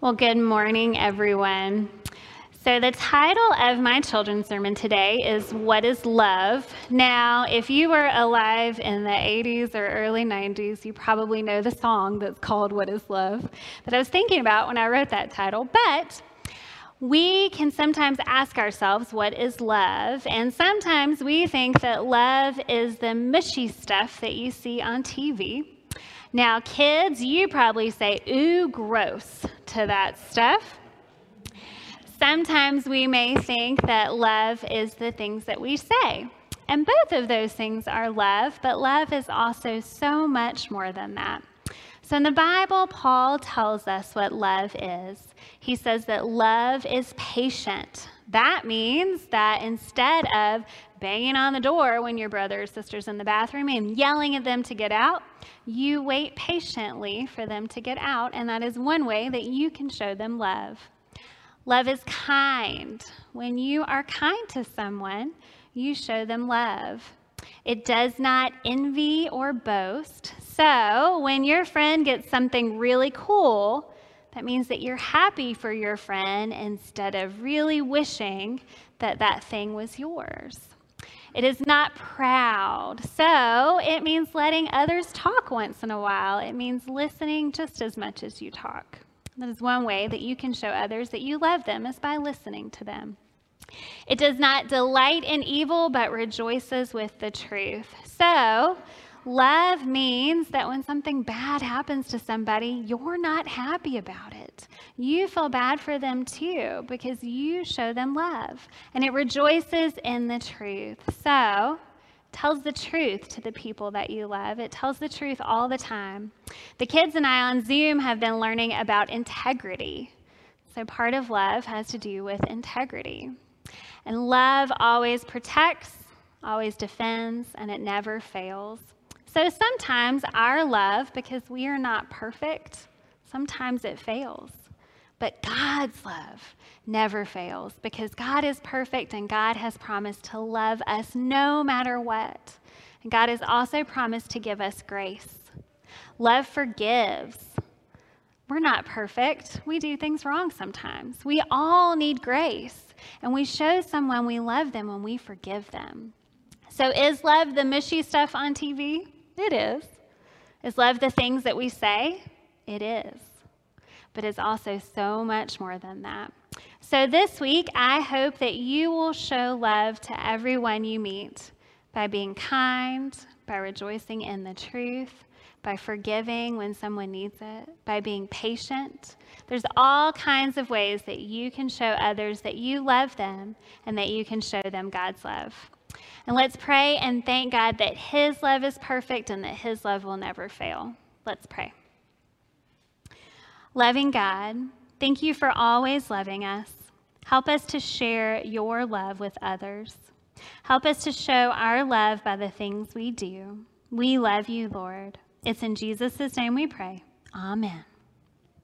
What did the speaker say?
Well, good morning, everyone. So the title of my children's sermon today is What is Love? Now, if you were alive in the 80s or early 90s, you probably know the song that's called What is Love that I was thinking about when I wrote that title. But we can sometimes ask ourselves, what is love? And sometimes we think that love is the mushy stuff that you see on TV. Now, kids, you probably say, ooh, gross to that stuff. Sometimes we may think that love is the things that we say. And both of those things are love, but love is also so much more than that. So in the Bible, Paul tells us what love is. He says that love is patient. That means that instead of banging on the door when your brother or sister's in the bathroom and yelling at them to get out, you wait patiently for them to get out, and that is one way that you can show them love. Love is kind. When you are kind to someone, you show them love. It does not envy or boast. So when your friend gets something really cool, that means that you're happy for your friend instead of really wishing that that thing was yours. It is not proud. So it means letting others talk once in a while. It means listening just as much as you talk. That is one way that you can show others that you love them, is by listening to them. It does not delight in evil, but rejoices with the truth. So, love means that when something bad happens to somebody, you're not happy about it. You feel bad for them too, because you show them love. And it rejoices in the truth. So, tells the truth to the people that you love. It tells the truth all the time. The kids and I on Zoom have been learning about integrity. So part of love has to do with integrity. And love always protects, always defends, and it never fails. So sometimes our love, because we are not perfect, sometimes it fails. But God's love never fails, because God is perfect and God has promised to love us no matter what. And God has also promised to give us grace. Love forgives. We're not perfect. We do things wrong sometimes. We all need grace. And we show someone we love them when we forgive them. So is love the mushy stuff on TV? It is. Is love the things that we say? It is. But it's also so much more than that. So this week, I hope that you will show love to everyone you meet by being kind, by rejoicing in the truth, by forgiving when someone needs it, by being patient. There's all kinds of ways that you can show others that you love them and that you can show them God's love. And let's pray and thank God that His love is perfect and that His love will never fail. Let's pray. Loving God, thank you for always loving us. Help us to share your love with others. Help us to show our love by the things we do. We love you, Lord. It's in Jesus' name we pray. Amen.